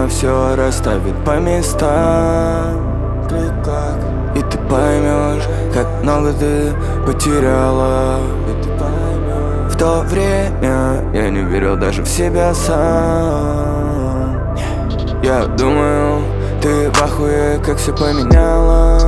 все расставит по местам. И ты поймешь, как много ты потеряла. В то время я не верил даже в себя сам. Я думаю, ты в ахуе, как все поменяла.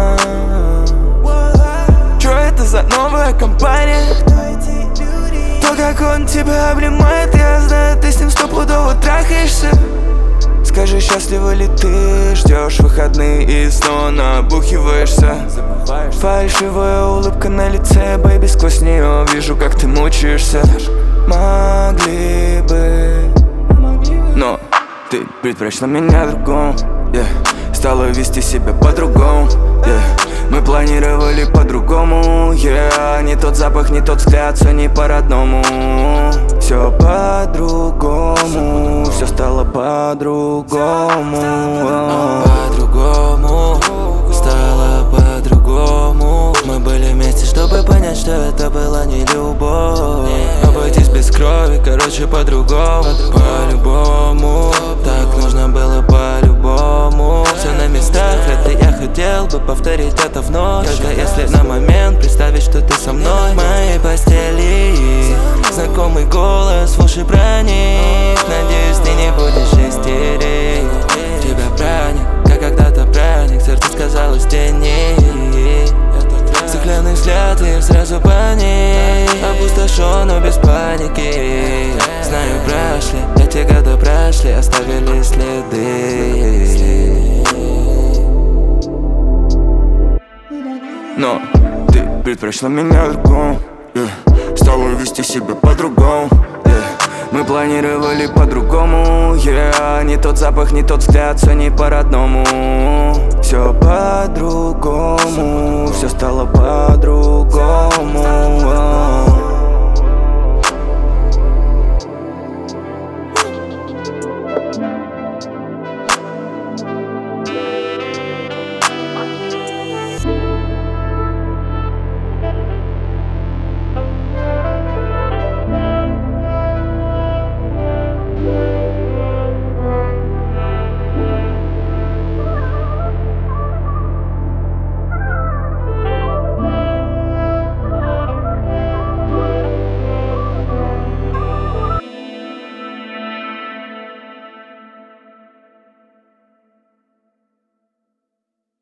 Чё это за новая компания? То, как он тебя обнимает, я знаю, ты с ним стопудово трахаешься. Скажи, счастлива ли ты? Ждешь выходные и снова набухиваешься. Фальшивая улыбка на лице, бэйби, сквозь нее вижу, как ты мучаешься. Могли бы, но ты предпочла меня другому, yeah. Стала вести себя по-другому, yeah. Мы планировали по-другому, yeah. Не тот запах, не тот взгляд, все не по-родному. Все по-другому, все стало по-другому. По-другому, стало по-другому. Мы были вместе, чтобы понять, что это была не любовь. Обойтись без крови, короче, по-другому. По-любому, так нужно было по-любому. Все на местах, вряд ли я хотел бы повторить это вновь. Только если на момент представить, что ты со мной в моей постели. Знакомый голос в уши проник. Надеюсь, ты не будешь истерить. Тебя праник, как когда-то праник. Сердце сказалось тени. Стеклянный взгляд, и сразу паник. Опустошен, но без паники. Знаю, прошли, эти года прошли, оставили следы. Но ты предпочла меня другому, yeah. Стала вести себя по-другому, yeah. Мы планировали по-другому, yeah. Не тот запах, не тот взгляд, все не по-родному. Все по-другому, все стало по-другому.